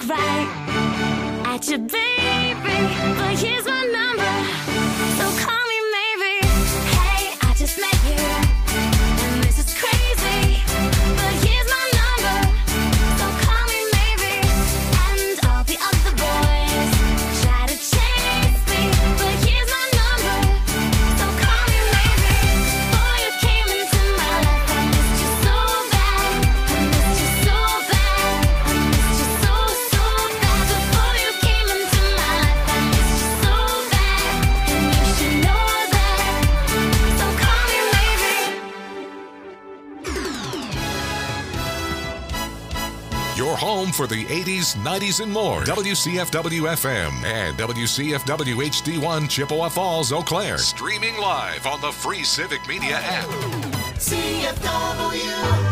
right at you, baby. But here's my number, so call me maybe. Hey, I just met you, and this is crazy. But here's my number, so call me maybe. And all the other boys try to chase me, but here's my number, so call me maybe. Before you came into my life, I missed you so bad. I missed you so bad. I missed you so, so bad. Before you came into my life, I missed you so bad. And you should know that, so call me maybe. Your home for the 80s, 90s, and more. WCFW-FM and WCFW-HD1 Chippewa Falls, Eau Claire. Streaming live on the free Civic Media app. CFW.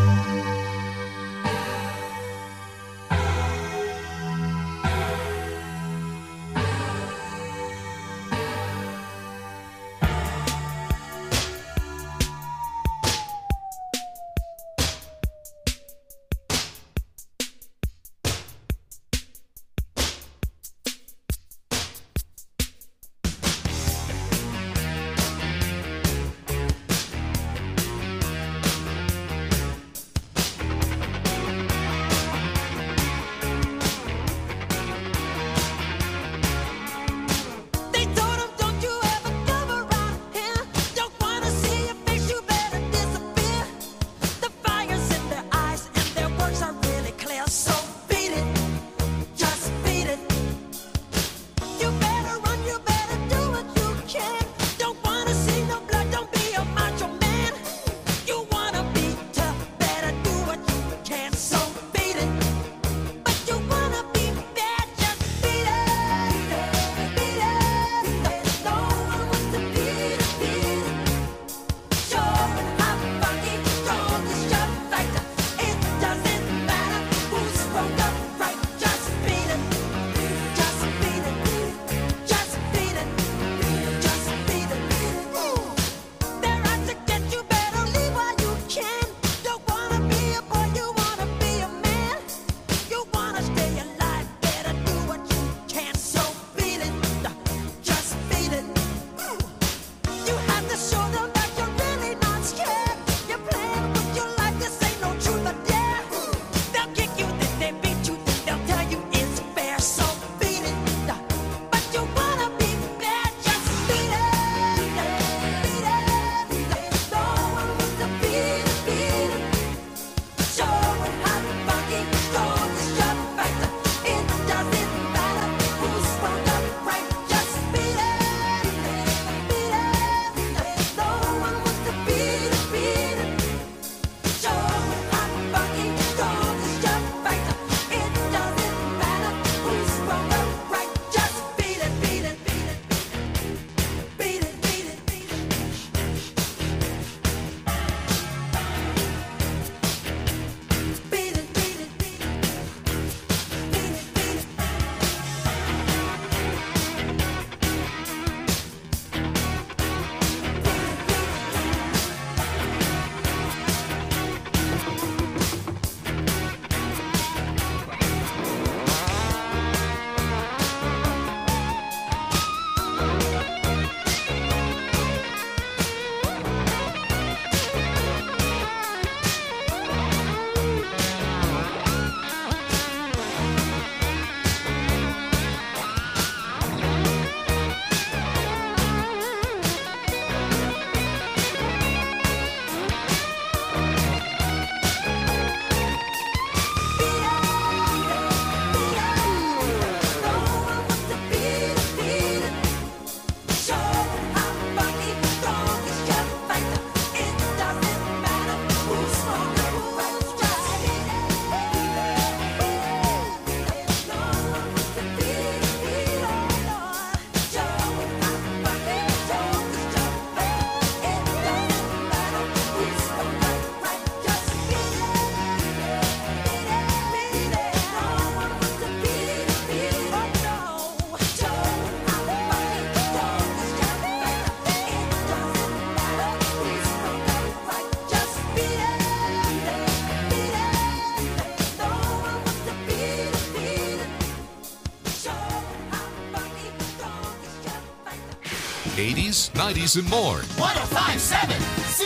80s, 90s, and more. 1057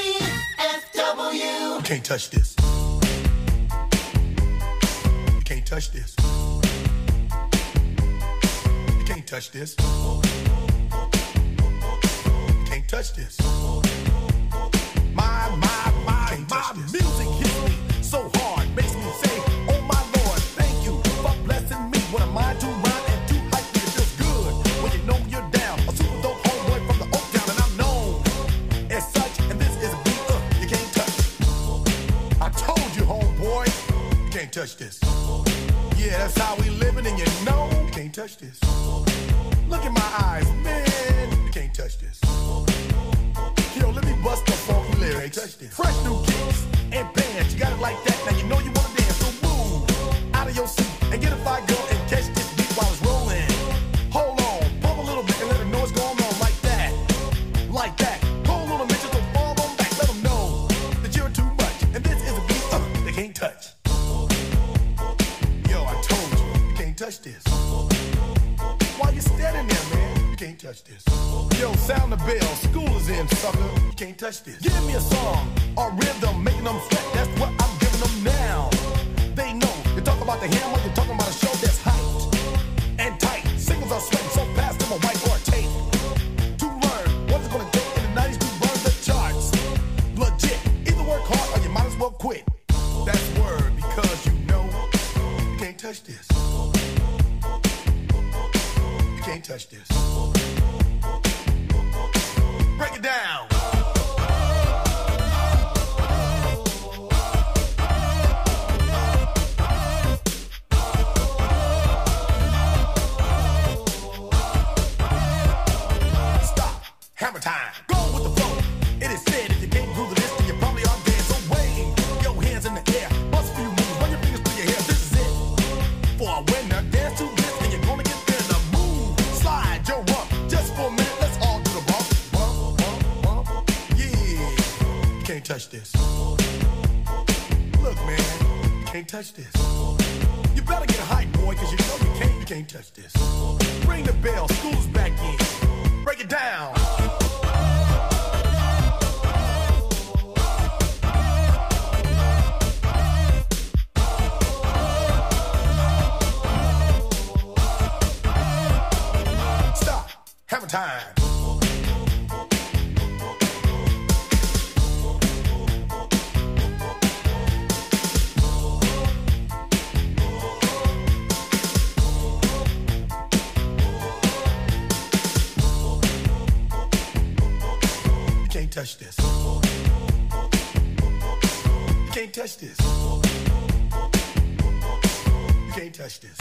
CFW. Can't touch this. You can't touch this. You can't touch this. You can't touch this. My music hits me so hard, makes me say, oh my Lord, thank you for blessing me. What am I to rhyme and to hype me? It feels good when you know you're down. A super dope homeboy from the Oak Town, and I'm known as such. And this is a beat you can't touch. I told you, homeboy, you can't touch this. Yeah, that's how we living, and you know you can't touch this. Look in my eyes, man, you can't touch this. Yo, let me bust the funky lyrics. Fresh new kicks and bands, you got it like that. Now you know you wanna dance, so move out of your seat and get a fire girl and catch this beat while it's rolling. Hold on, pump a little bit and let them know what's going on like that, like that. Hold on a minute, so fall on back, let them know that you're too much. And this is a beat they can't touch. Yo, I told you, you can't touch this. Why you standing there, man? You can't touch this. Yo, sound the bell, school is in, sucker. You can't touch this. Give me a song or rhythm, making them sweat. That's what I'm giving them now. They know. You talk about the hammer, you're talking about a show that's hyped and tight. Singles are sweating so fast, them a white or a tape. To learn what's it gonna take in the 90s to burn the charts. Legit. Either work hard or you might as well quit. That's word because you know you can't touch this. You can't touch this. Break it down. Stop. Hammer time. Go with the flow. It is said if you can't groove to this, then you probably are dead. So wave your hands in the air. Bust a few moves. Run your fingers through your hair. This is it. For a winner, dance to this, and you're gonna get there. The move. Slide your rump. Just for a minute, let's all do the bump. Bump, bump, bump. Yeah. You can't touch this. Look, man. You can't touch this. You better get hype, boy, cause you know you can't touch this. Ring the bell. School's back in. Break it down. Stop. Hammer time. You can't touch this. You can't touch this. You can't touch this.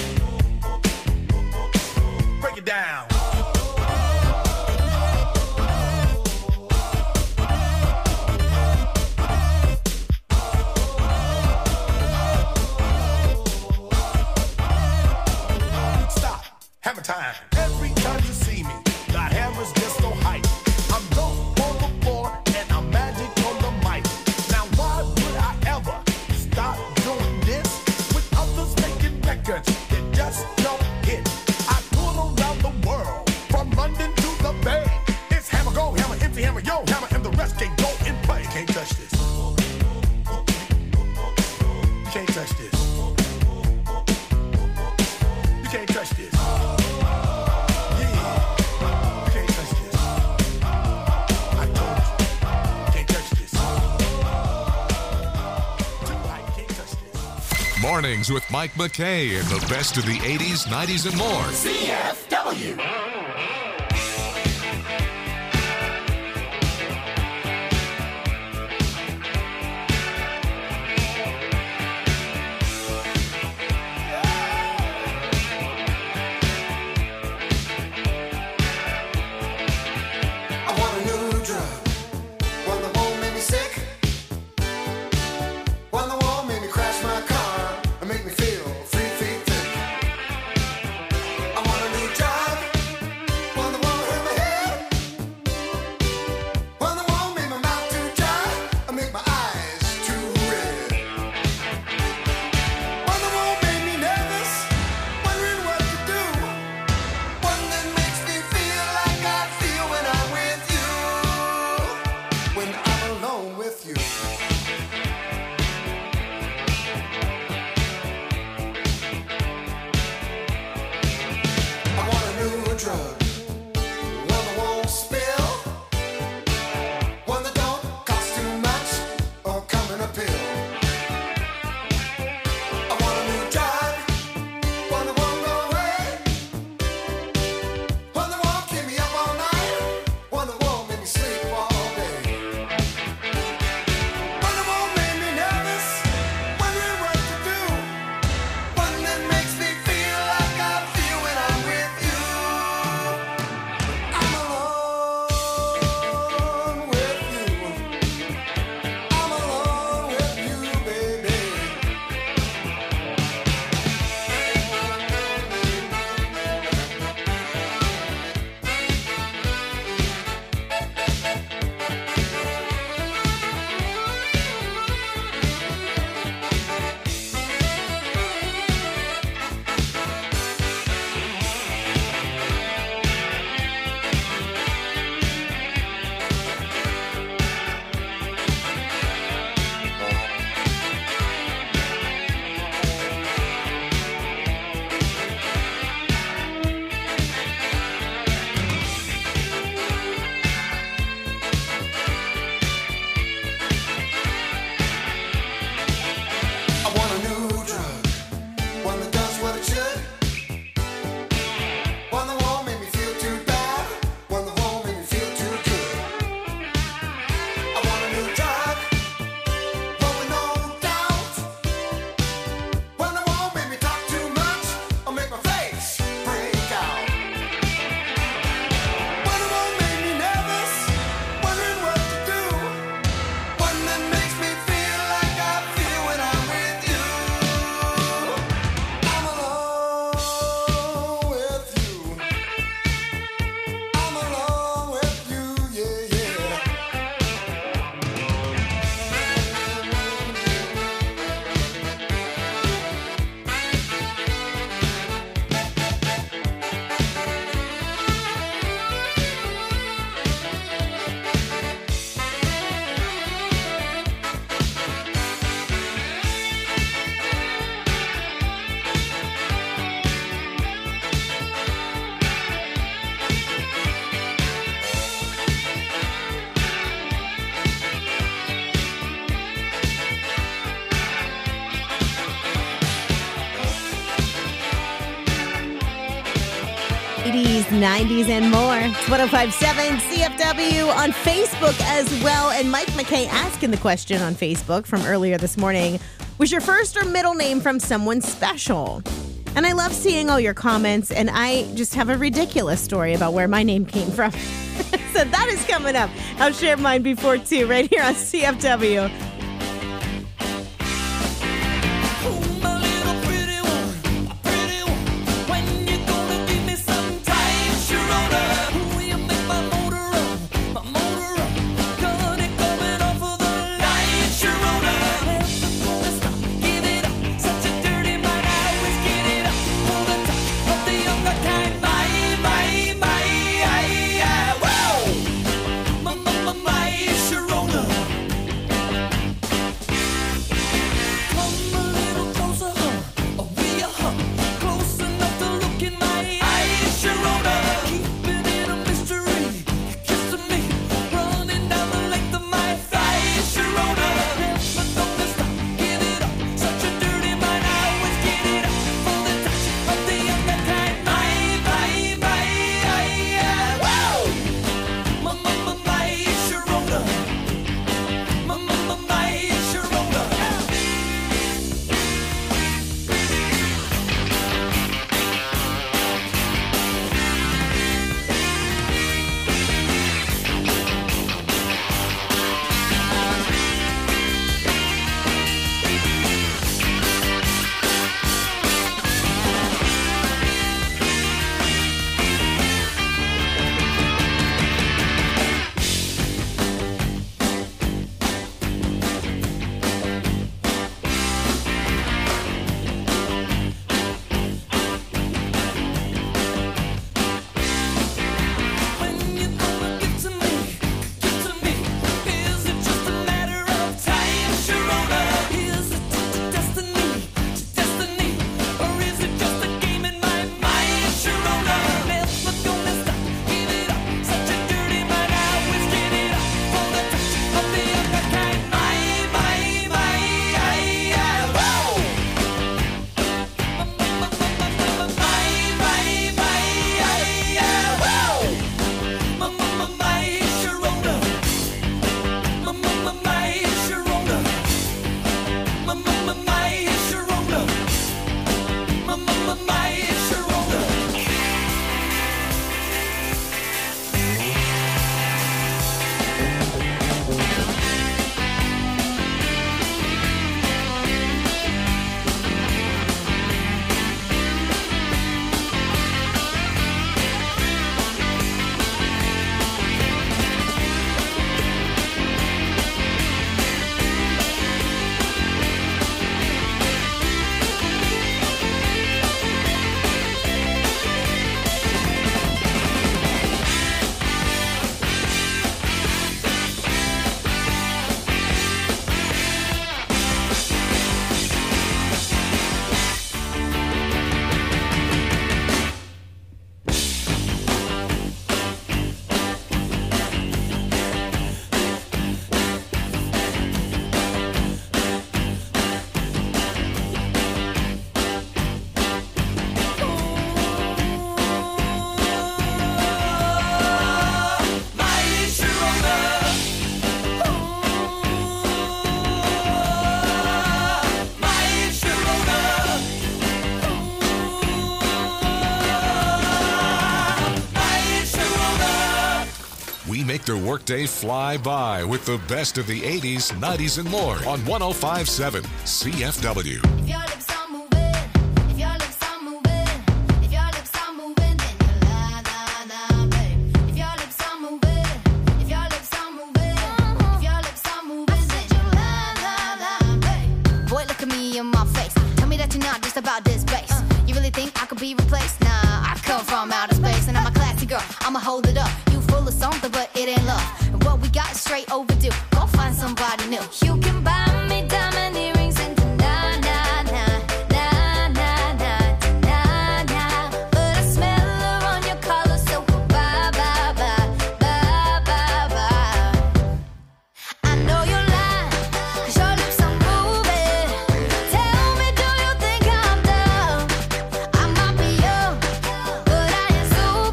Break it down. Stop. Hammer time. Every time you see me, the hammer's just so hype. I'm dope on the floor and I'm magic on the mic. Now why would I ever stop doing this with others making records that just don't hit? I tour around the world, from London to the Bay. It's hammer go, hammer empty, hammer yo, hammer, and the rest can go and play. You can't touch this. You can't touch this. You can't touch this. Yeah. You can't touch this. I told you. You can't touch this. Too high, you can't touch this. Mornings with Mike McKay and the best of the 80s, 90s, and more. CFW. I want a new drug, one that won't make me sick, one that won't make me crash my car and make me feel 3 feet thick. I want a new drug, one that won't hurt my head, one that won't make my mouth too dry and make my eyes too red, one that won't make me nervous, wondering what to do, one that makes me feel like I feel when 80s, 90s, and more. It's 105.7 CFW on Facebook as well. And Mike McKay asking the question on Facebook from earlier this morning, was your first or middle name from someone special? And I love seeing all your comments, and I just have a ridiculous story about where my name came from. So that is coming up. I'll share mine before, too, right here on CFW. Make their workday fly by with the best of the 80s, 90s, and more on 105.7 CFW. If your lips are moving, if your lips are moving, if your lips are moving, then you la la la, babe. If your lips are moving, if your lips are moving, if your lips are moving, then you la la la, babe. Boy, look at me in my face. Tell me that you're not just about this bass. You really think I could be replaced? Nah, I come from outer space, and I'm a classy girl. I'ma hold it up. You full of something, but it ain't love. And what we got is straight overdue. Go find somebody new. You can buy me diamond earrings and na na na na na na na na. But I smell her on your collar, so bye bye bye bye bye bye. I know you're lying, 'cause your lips are moving. Tell me, do you think I'm dumb? I might be young, but I ain't so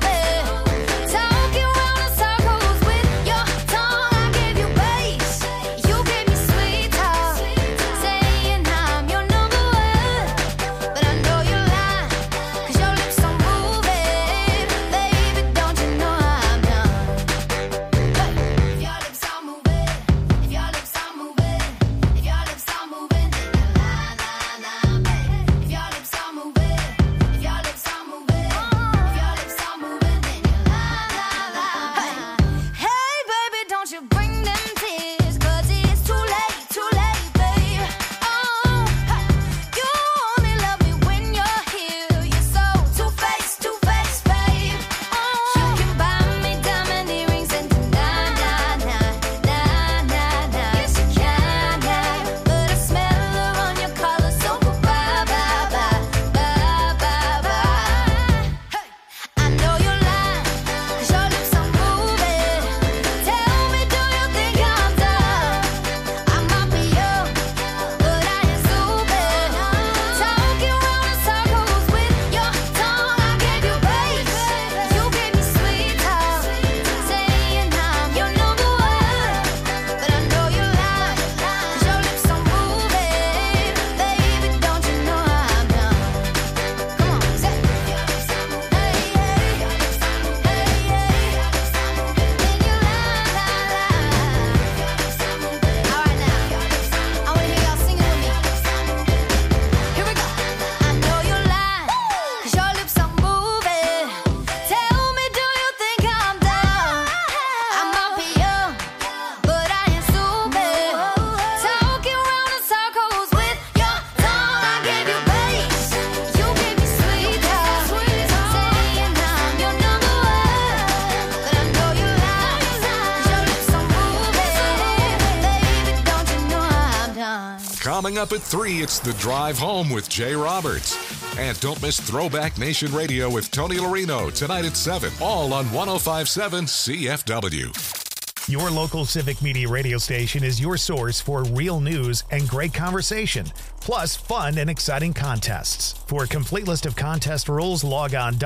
Coming up at 3, it's The Drive Home with Jay Roberts. And don't miss Throwback Nation Radio with Tony Larino tonight at 7, all on 105.7 CFW. Your local Civic Media radio station is your source for real news and great conversation, plus fun and exciting contests. For a complete list of contest rules, log on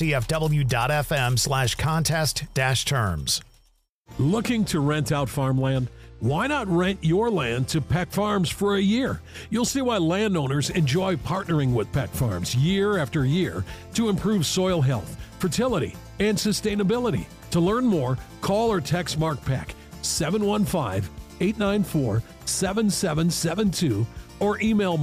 wcfw.fm/contest-terms. Looking to rent out farmland? Why not rent your land to Peck Farms for a year? You'll see why landowners enjoy partnering with Peck Farms year after year to improve soil health, fertility, and sustainability. To learn more, call or text Mark Peck 715-894-7772 or email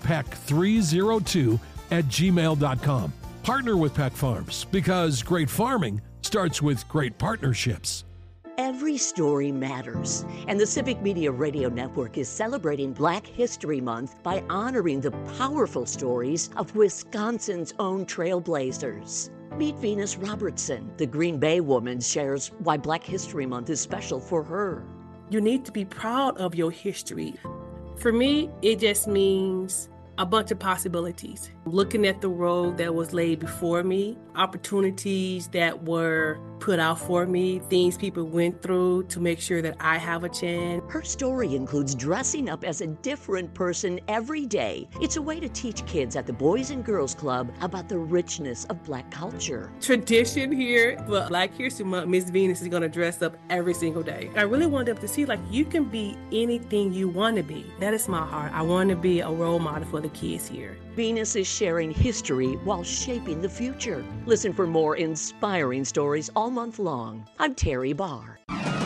markpeck302@gmail.com. Partner with Peck Farms because great farming starts with great partnerships. Every story matters, and the Civic Media Radio Network is celebrating Black History Month by honoring the powerful stories of Wisconsin's own trailblazers. Meet Venus Robertson. The Green Bay woman shares why Black History Month is special for her. You need to be proud of your history. For me, it just means a bunch of possibilities. Looking at the road that was laid before me, opportunities that were put out for me, things people went through to make sure that I have a chance. Her story includes dressing up as a different person every day. It's a way to teach kids at the Boys and Girls Club about the richness of Black culture. Tradition here, but Black History Month, Miss Venus is gonna dress up every single day. I really wanted them to see, like, you can be anything you want to be. That is my heart. I want to be a role model for the kids here. Venus is sharing history while shaping the future. Listen for more inspiring stories all month long. I'm Terry Barr.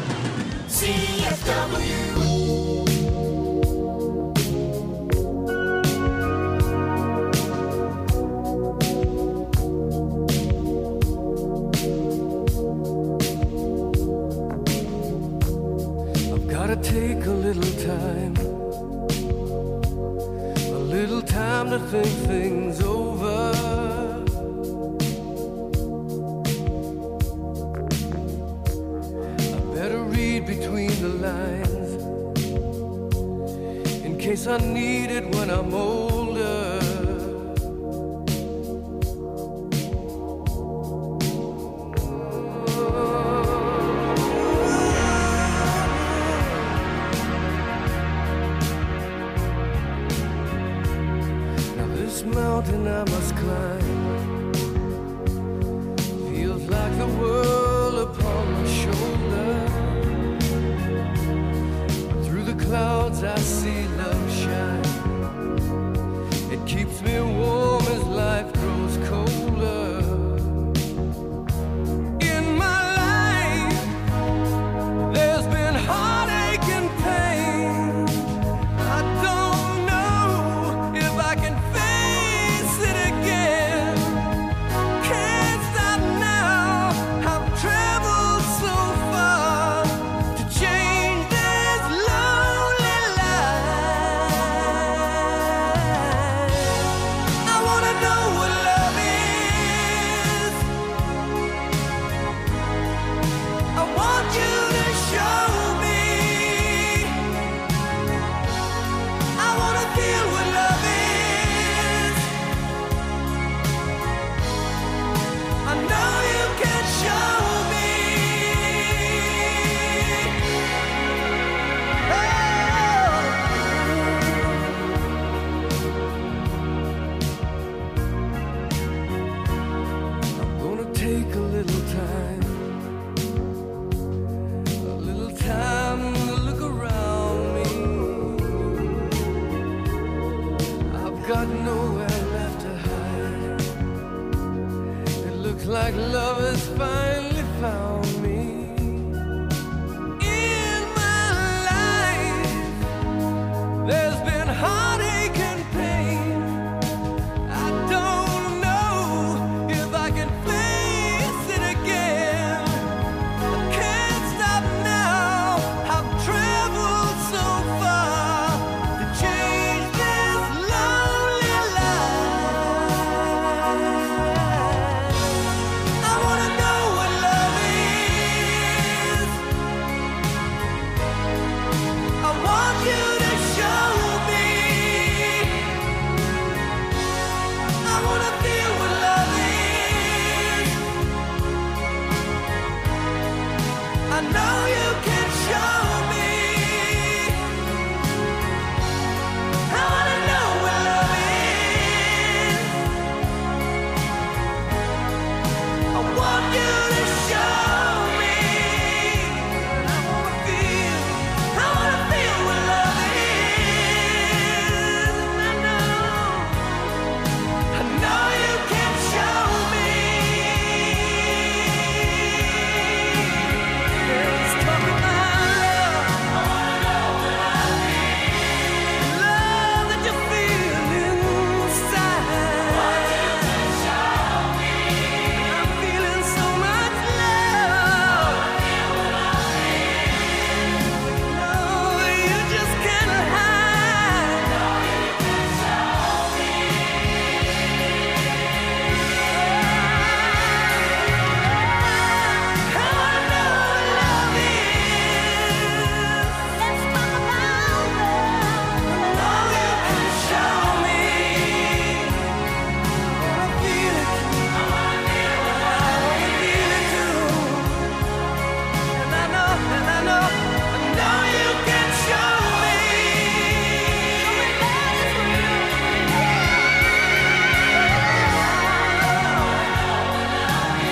I've gotta take a little time to think things over. I better read between the lines in case I need it when I'm older. Mountain I must climb feels like the world upon my shoulder. Through the clouds I see love shine. It keeps me warm as life grows colder. In my life there's been heartache and pain. I don't know if I can like love has finally found me. In my life there's been heartache and pain. I don't know if I can face it again. I can't stop now. I've traveled so far to change this lonely life. I wanna know what love is.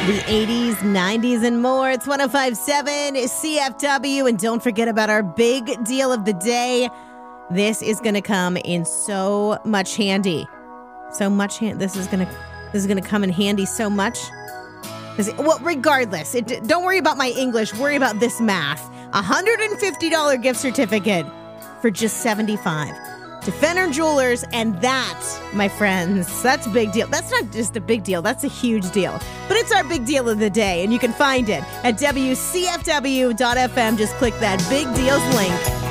The 80s, 90s, and more. It's 105.7 CFW. And don't forget about our big deal of the day. This is going to come in so much handy. This is going to come in handy so much. Well, regardless, don't worry about my English. Worry about this math. $150 gift certificate for just $75 to Fenner Jewelers, and that, my friends, that's a big deal. That's not just a big deal, that's a huge deal. But it's our big deal of the day, and you can find it at WCFW.FM. Just click that big deals link.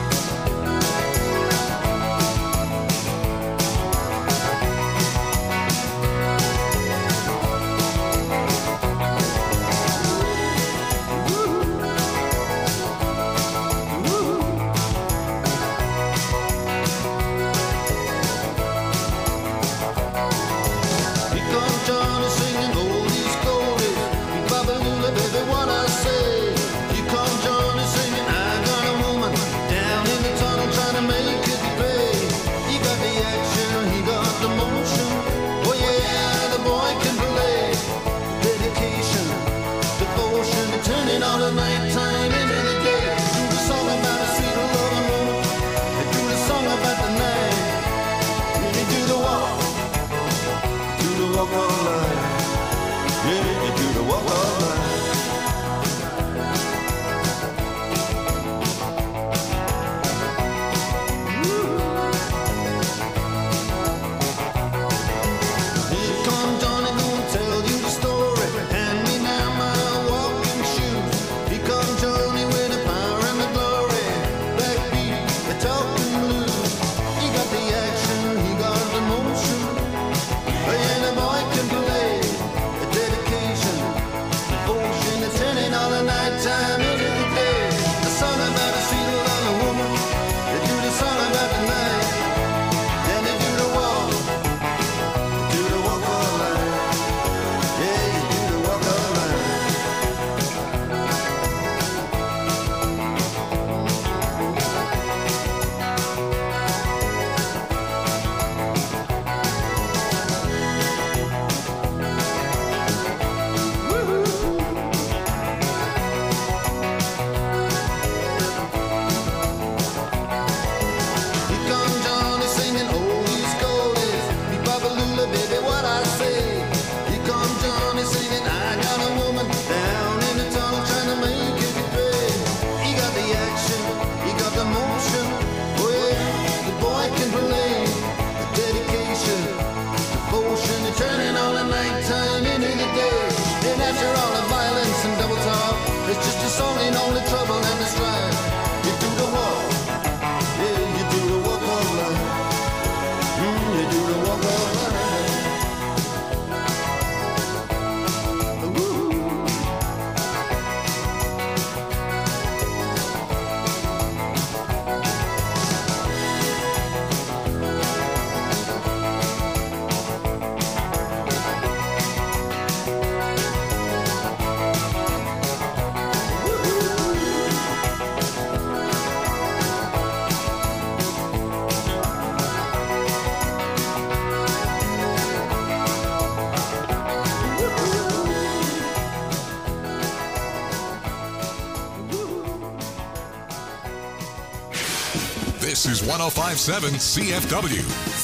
This is 105.7 CFW.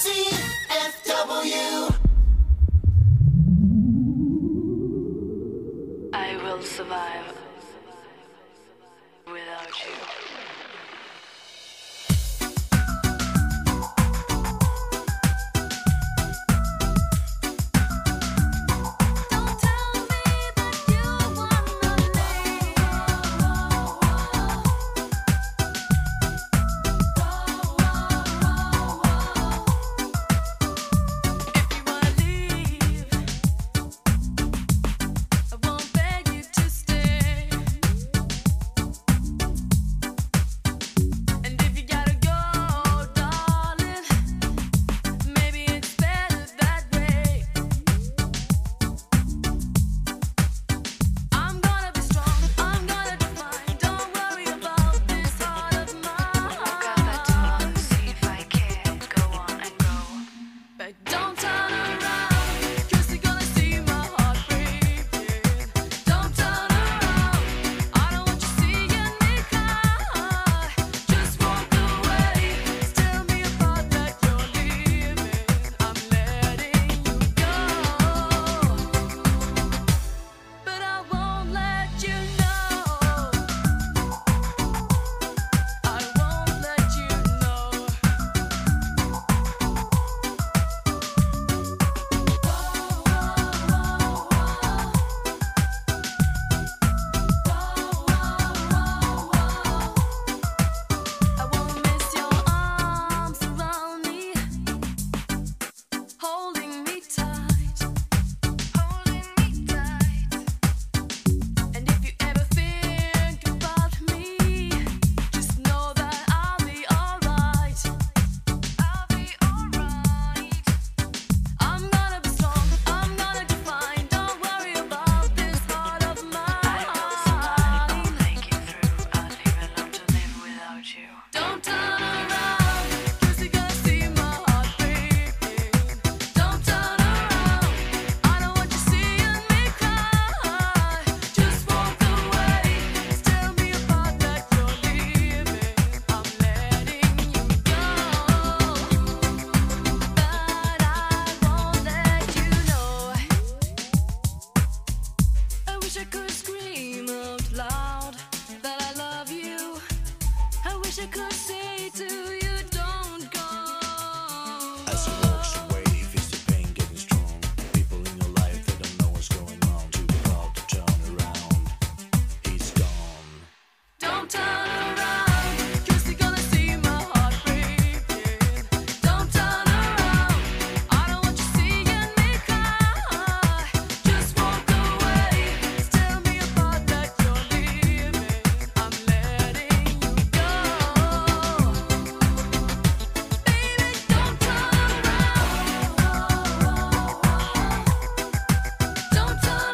CFW. I will survive without you. Stay. I could say to you, don't go. As he walks away, he feels the pain getting strong. People in your life, they don't know what's going on. Too proud to turn around. He's gone. Don't turn around, 'cause you're gonna see my heart breaking. Don't turn around, I don't want you seeing me cry. Just walk away, tell me about that you're leaving. I'm letting you go. Baby, don't turn around. Don't turn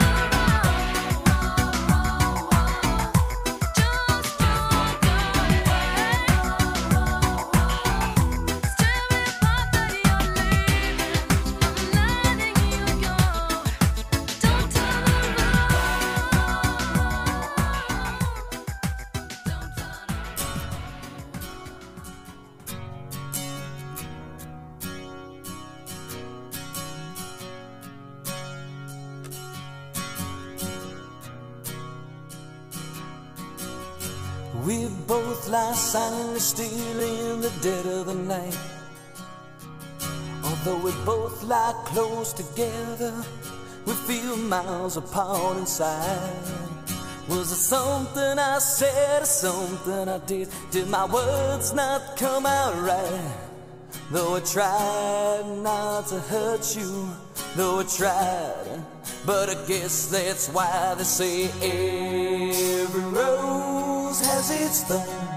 We both lie silently still in the dead of the night. Although we both lie close together, we feel miles apart inside. Was it something I said or something I did? Did my words not come out right? Though I tried not to hurt you, though I tried, but I guess that's why they say every rose has its thorn.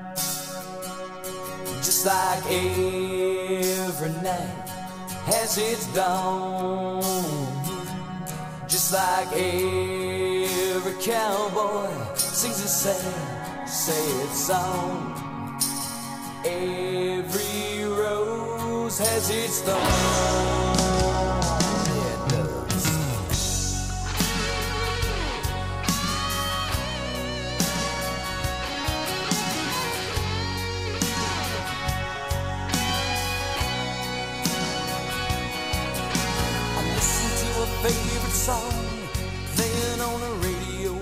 Just like every night has its dawn. Just like every cowboy sings a sad, sad song. Every rose has its thorn. Yeah, it does. I listen to a favorite song playing on the radio,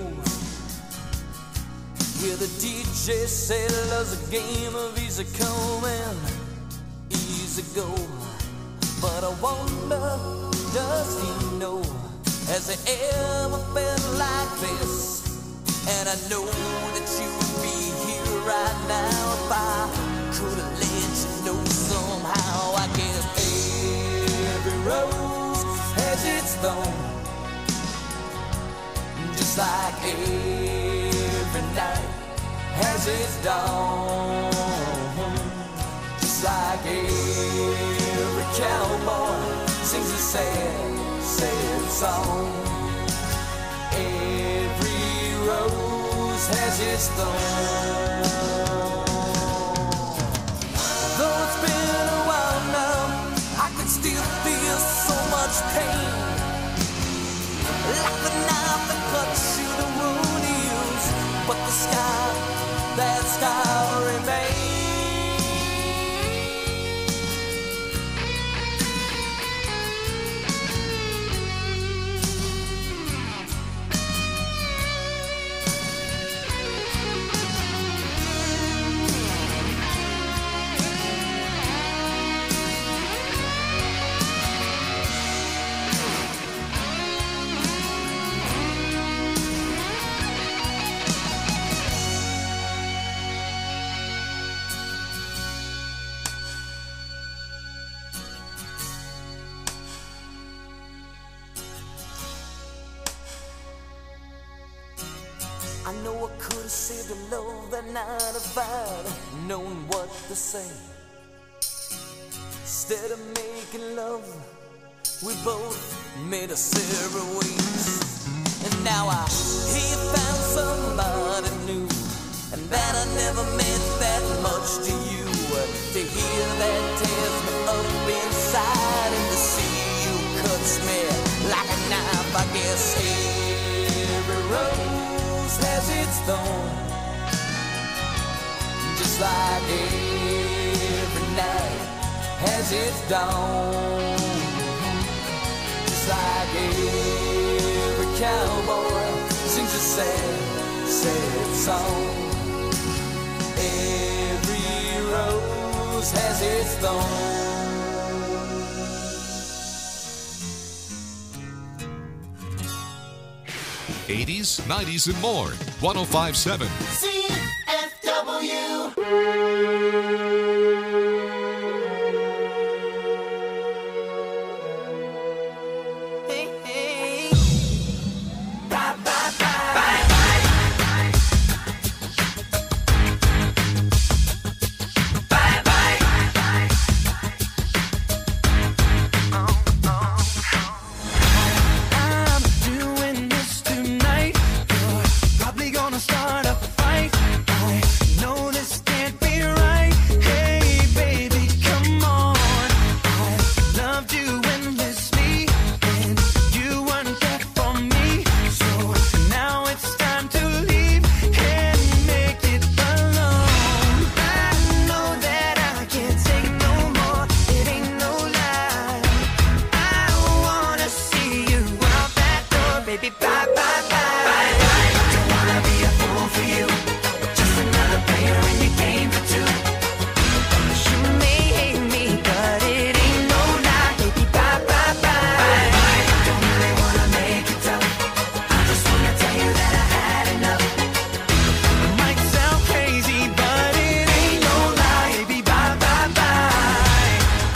where the DJ said love's a game of easy come and easy go. But I wonder, does he know? Has he ever felt like this? And I know that you would be here right now if I could have let you know somehow. I guess every rose has its thorn. Just like every night has its dawn. Just like every cowboy sings a sad, sad song. Every rose has its thorn. Though it's been a while now, I can still feel so much pain. Like the knife that cuts you, the wound heals, but the scar, that scar remains. I know I could have saved a love that night if I'd known what to say. Instead of making love, we both made us separate ways. And now I hear you found somebody new, and that I never meant that much to you. To hear that tears me up inside, and to see you cuts me like a knife. I guess every rose has its thorn. Just like every night has its dawn. Just like every cowboy sings a sad, sad song. Every rose has its thorn. 80s, 90s, and more. 1057. I'm doing this tonight. You're probably gonna start a fight. I know this can't be right. Hey, baby, come on. I loved you endlessly, and you weren't there for me. So now it's time to leave and make it alone. I know that I can't take no more. It ain't no lie. I wanna see you out that door, baby. Bye, bye, bye. Don't wanna be a fool for you. Just another player in your game for two. You may hate me, but it ain't no lie, baby. Bye, bye, bye. Don't really wanna make it tough. I just wanna tell you that I had enough. It might sound crazy, but it ain't no lie, baby. Bye, bye, bye.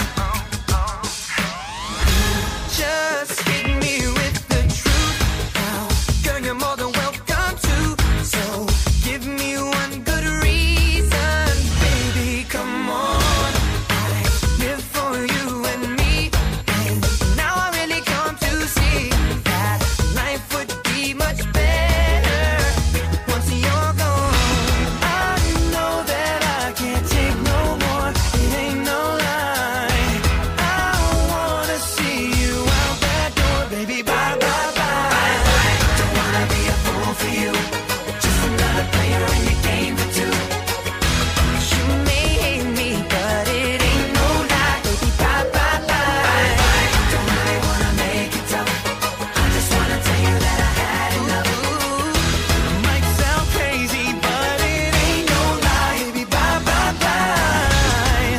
Just hit me with the truth now. Girl, you're more than welcome to. So give me one good reason, baby. Come on. I live for you and me. And now I really come to see that life would be much better once you're gone. I know that I can't take no more. It ain't no lie. I wanna see you out that door, baby. Bye, bye, bye. Don't wanna be a fool for you. Just another player in your game for two. You may hate me, but it ain't no lie, baby. Bye, bye, bye. Don't really wanna make it tough. I just wanna tell you that I had enough. Might sound crazy, but it ain't no lie, baby. Bye, bye, bye.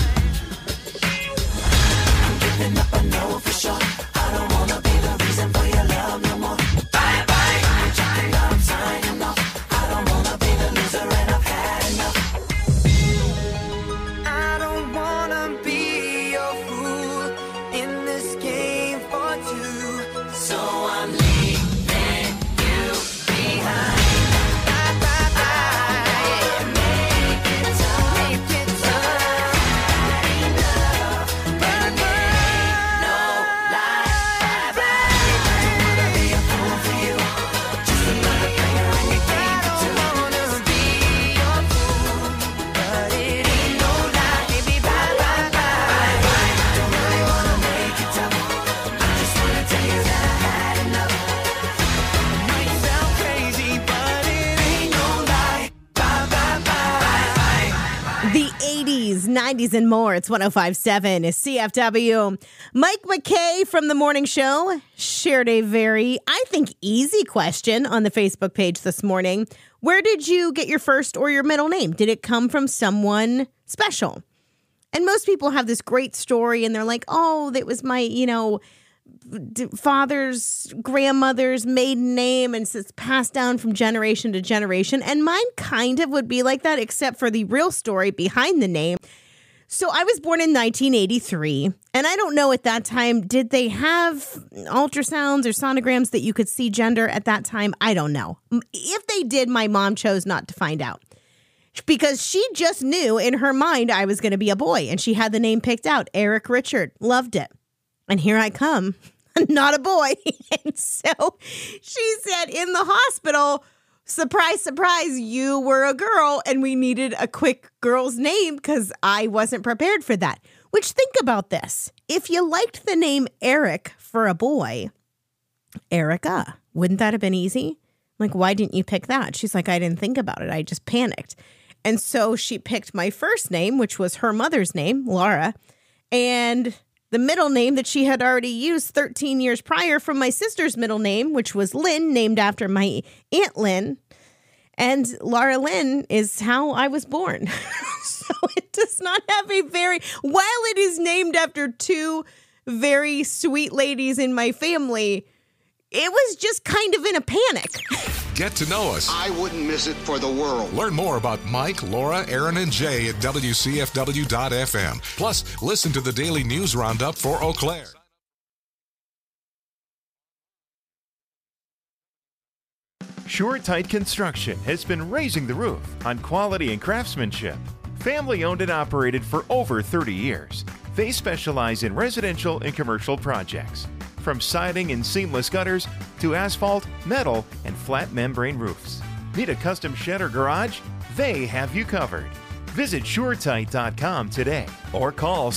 I'm giving up, I know for sure. I don't wanna be the reason for your love no more. Bye, bye. I'm checking out, I'm signing off. I don't wanna be the loser, and I've had enough. I don't wanna be your fool in this game for two. So I'm leaving you behind. Bye, bye, bye. Make it tough. Make it tough. Enough. But ain't no lie. Bye, bye. Don't wanna be a fool for you. Just another player in your game for two. I don't wanna be your fool, but it ain't no lie, baby. Bye, bye, bye. Don't really wanna make it tough. I just wanna tell you that I had enough. Might sound crazy, but it ain't no lie. Bye, bye, bye. The 80s, 90s, and more. It's 1057 is CFW. Mike McKay from The Morning Show shared a very, I think, easy question on the Facebook page this morning. Where did you get your first or your middle name? Did it come from someone special? And most people have this great story and they're like, oh, that was my, father's grandmother's maiden name, and it's passed down from generation to generation. And mine kind of would be like that, except for the real story behind the name. So I was born in 1983, and I don't know at that time, did they have ultrasounds or sonograms that you could see gender at that time? I don't know. If they did, my mom chose not to find out because she just knew in her mind I was going to be a boy, and she had the name picked out, Eric Richard. Loved it. And here I come, not a boy. And so she said in the hospital, surprise, surprise, you were a girl, and we needed a quick girl's name because I wasn't prepared for that. Which, think about this. If you liked the name Eric for a boy, Erica, wouldn't that have been easy? Like, why didn't you pick that? She's like, I didn't think about it. I just panicked. And so she picked my first name, which was her mother's name, Laura, and the middle name that she had already used 13 years prior from my sister's middle name, which was Lynn, named after my Aunt Lynn. And Laura Lynn is how I was born. So it does not have while it is named after two very sweet ladies in my family, it was just kind of in a panic. Get to know us. I wouldn't miss it for the world. Learn more about Mike, Laura, Aaron, and Jay at WCFW.FM. Plus, listen to the daily news roundup for Eau Claire. SureTight Construction has been raising the roof on quality and craftsmanship. Family owned and operated for over 30 years. They specialize in residential and commercial projects, from siding and seamless gutters to asphalt, metal, and flat membrane roofs. Need a custom shed or garage? They have you covered. Visit SureTight.com today or call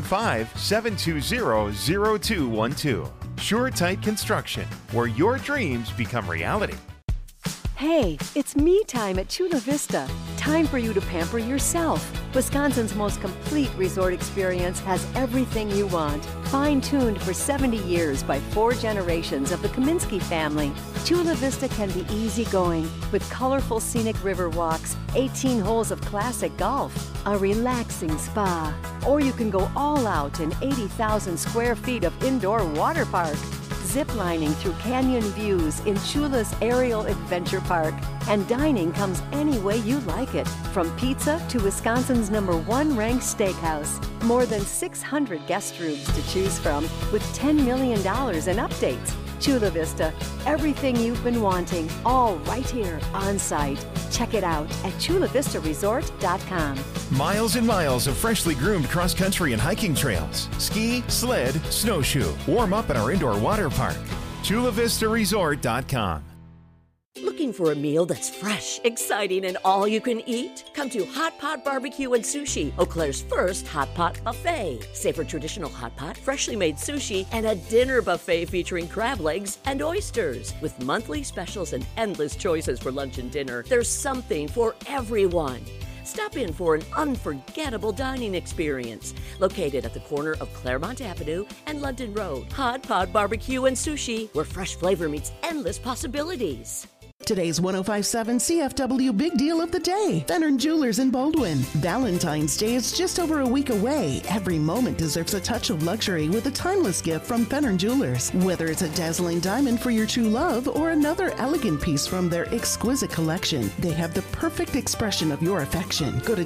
715-720-0212. SureTight Construction, where your dreams become reality. Hey, it's me time at Chula Vista. Time for you to pamper yourself. Wisconsin's most complete resort experience has everything you want. Fine-tuned for 70 years by 4 generations of the Kaminsky family, Chula Vista can be easygoing with colorful scenic river walks, 18 holes of classic golf, a relaxing spa, or you can go all out in 80,000 square feet of indoor water park. Ziplining through canyon views in Chula's Aerial Adventure Park. And dining comes any way you like it, from pizza to Wisconsin's #1 ranked steakhouse. More than 600 guest rooms to choose from, with $10 million in updates. Chula Vista, everything you've been wanting, all right here on site. Check it out at chulavistaresort.com. Miles and miles of freshly groomed cross-country and hiking trails. Ski, sled, snowshoe. Warm up at our indoor water park. chulavistaresort.com. Looking for a meal that's fresh, exciting, and all you can eat? Come to Hot Pot Barbecue and Sushi, Eau Claire's first hot pot buffet. Savor traditional hot pot, freshly made sushi, and a dinner buffet featuring crab legs and oysters. With monthly specials and endless choices for lunch and dinner, there's something for everyone. Stop in for an unforgettable dining experience. Located at the corner of Claremont Avenue and London Road. Hot Pot Barbecue and Sushi, where fresh flavor meets endless possibilities. Today's 105.7 CFW Big Deal of the Day. Fenner Jewelers in Baldwin. Valentine's Day is just over a week away. Every moment deserves a touch of luxury with a timeless gift from Fenner Jewelers. Whether it's a dazzling diamond for your true love or another elegant piece from their exquisite collection, they have the perfect expression of your affection. Go to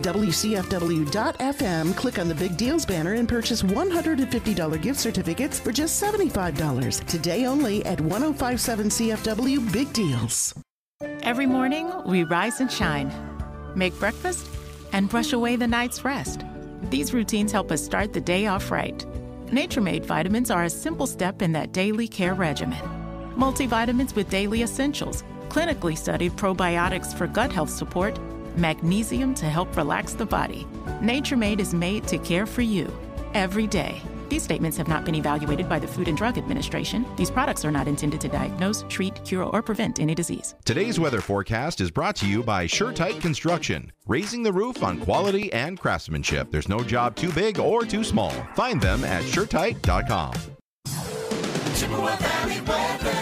WCFW.FM, click on the Big Deals banner, and purchase $150 gift certificates for just $75. Today only at 105.7 CFW Big Deals. Every morning, we rise and shine, make breakfast, and brush away the night's rest. These routines help us start the day off right. Nature-Made vitamins are a simple step in that daily care regimen. Multivitamins with daily essentials, clinically studied probiotics for gut health support, magnesium to help relax the body. Nature-Made is made to care for you every day. These statements have not been evaluated by the Food and Drug Administration. These products are not intended to diagnose, treat, cure, or prevent any disease. Today's weather forecast is brought to you by SureTight Construction, raising the roof on quality and craftsmanship. There's no job too big or too small. Find them at SureTight.com. Chippewa Valley weather.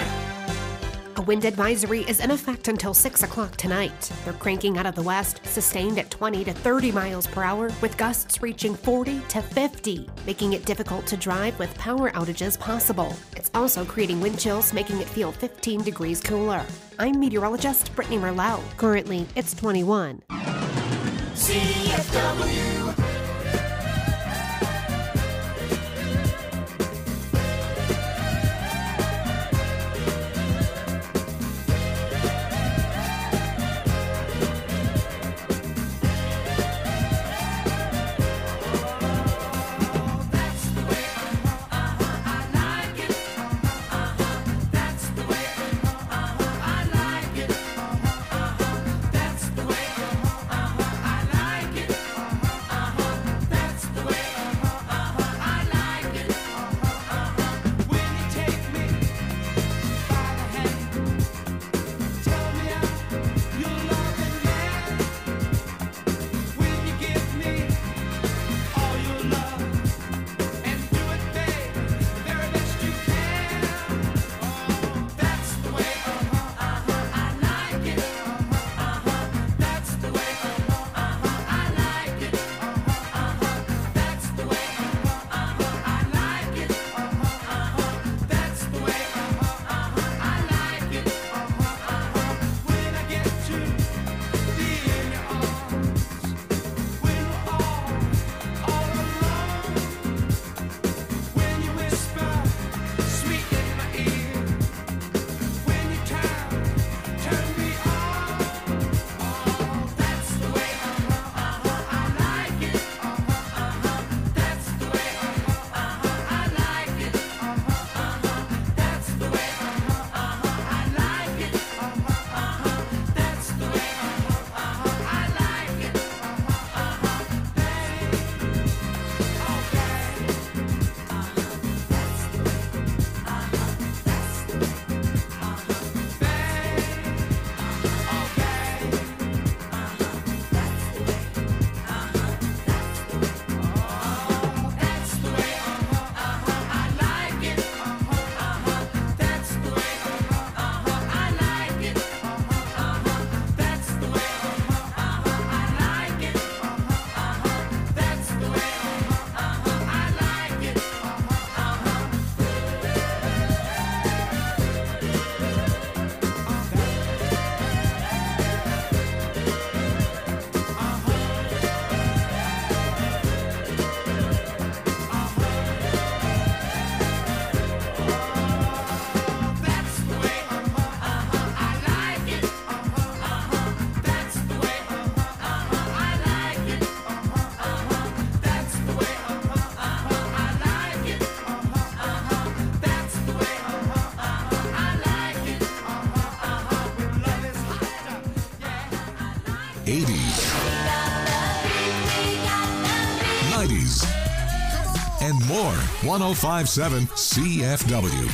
A wind advisory is in effect until 6 o'clock tonight. They're cranking out of the west, sustained at 20 to 30 miles per hour, with gusts reaching 40 to 50, making it difficult to drive with power outages possible. It's also creating wind chills, making it feel 15 degrees cooler. I'm meteorologist Brittany Merlot. Currently, it's 21. CFW. 80s, 90s, and more. 105.7 CFW.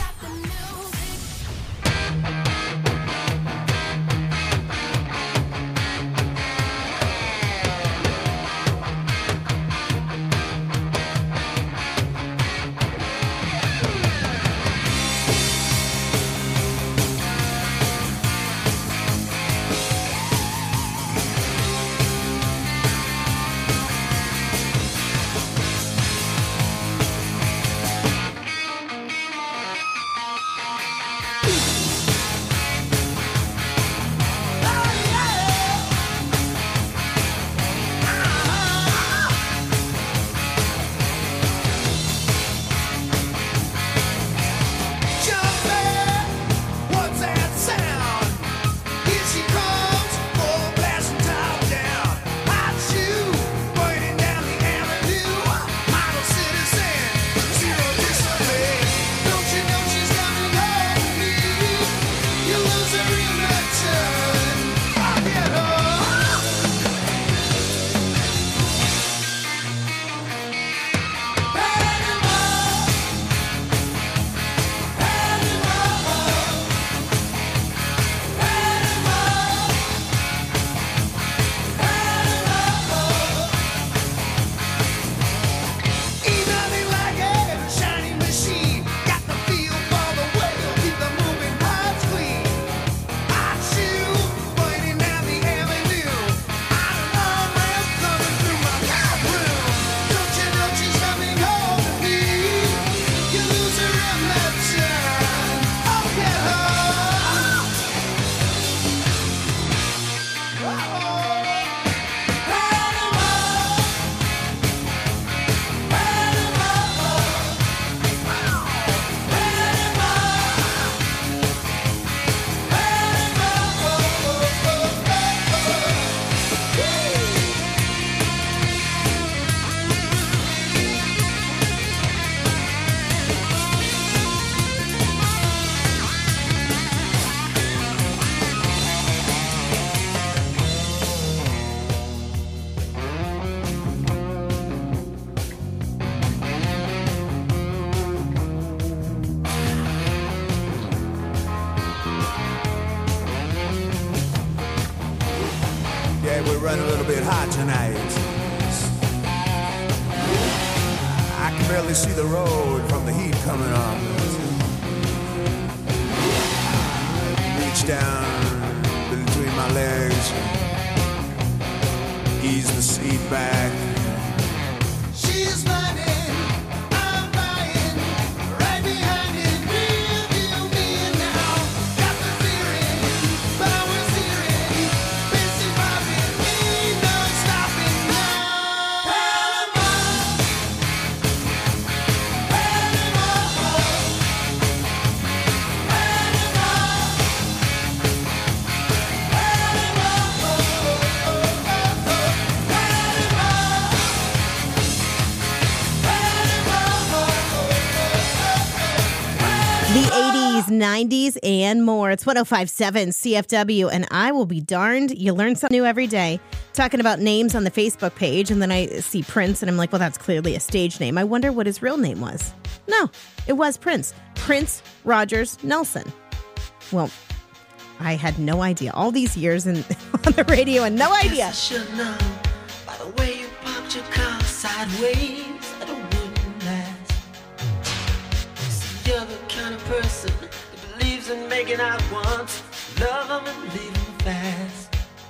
We're running a little bit hot tonight. I can barely see the road from the heat coming on. Reach down between my legs, ease the seat back. She's running, I'm buying, right behind it, real deal me now. Got the feeling, power steering, busy bobbing, ain't no stopping now. Panama, The 80s, 90s, and more. It's 105.7 CFW, and I will be darned. You learn something new every day. Talking about names on the Facebook page, and then I see Prince, and I'm like, well, that's clearly a stage name. I wonder what his real name was. No, it was Prince. Prince Rogers Nelson. Well, I had no idea. All these years on the radio and no idea. I should know by the way you parked your car sideways that it wouldn't last. See, you're the kind of person that believes in making out once, love them and leave them fast.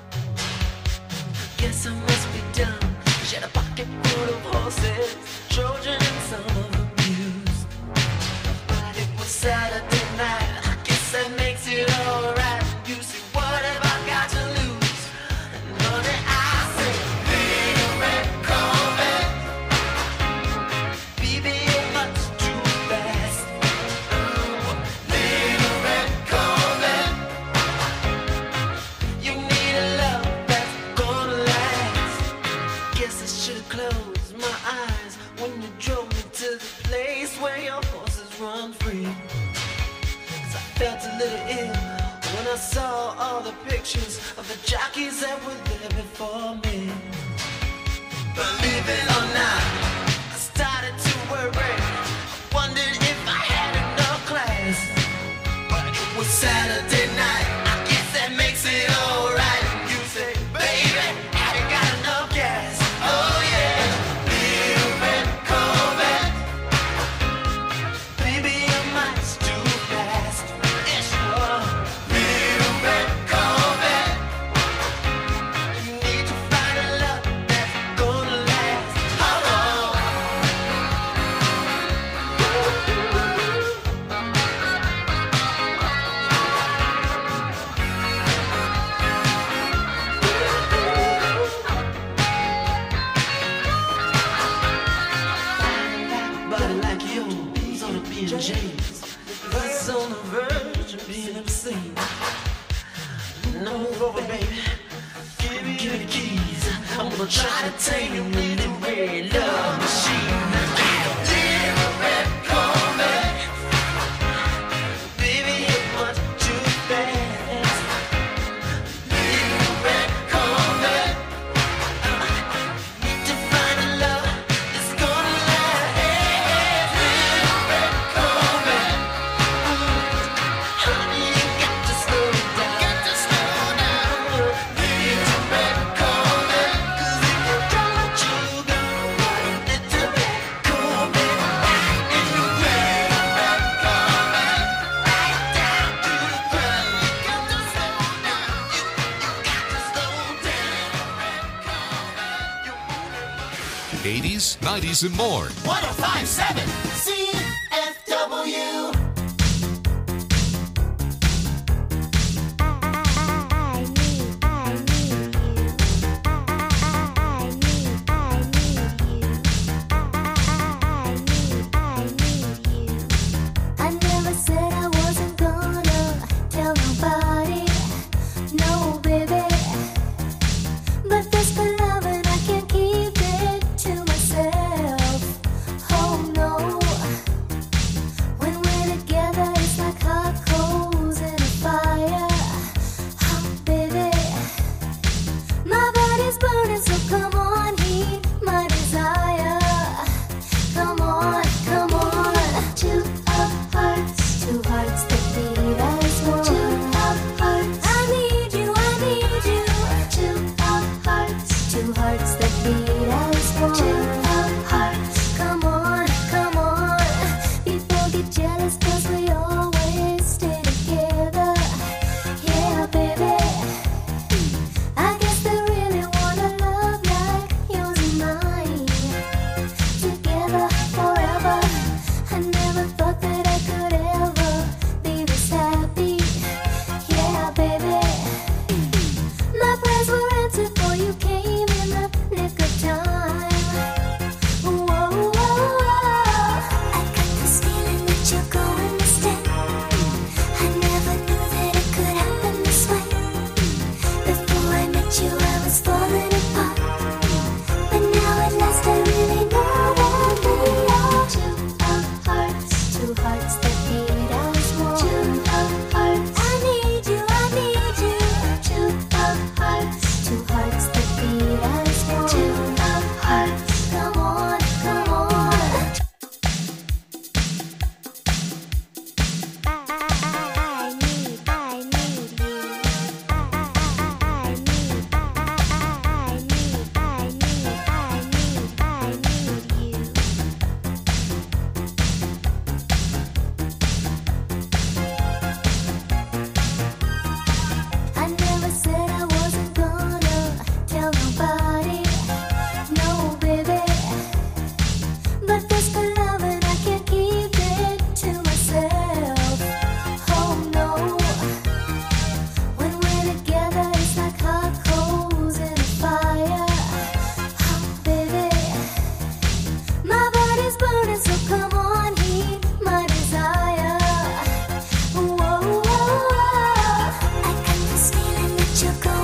I guess I must be dumb. She had a pocket full of horses, Trojan and some of them used. But it was Saturday night. I guess that makes it alright. You see, what have I got to lose? And honey, I say, little red Corvette, baby, you're much too fast. Little red Corvette, you need a love that's gonna last. Guess I should've closed my eyes when you drove me to the place where your horses run free. 'Cause I felt a little ill when I I saw all the pictures of the jockeys that were there before me. Believe it or not, I started to worry. Wondered if I had enough class. But it was Saturday night, I guess that makes it alright. You say, baby, have you got enough gas? Oh yeah, little red Corvette. Baby, your mind's too fast. Yeah, sure. Little red Corvette. You need to find a love that's gonna last. Oh, body like yours on a B&J's. It's on the verge of being obscene. No, over, baby. Give me the keys. I'm gonna try to tame you with a red love machine. Little red Corvette. Baby, it was too fast. Little red Corvette. Need to find a love that's gonna last. Little red Corvette. Honey, you got to slow down. Little red Corvette. 'Cause if you don't, you gonna run. Little red Corvette. In the red Corvette. Right down to the ground. You got to slow down. You got to slow down. 80s, 90s, and more. 1057 CFW.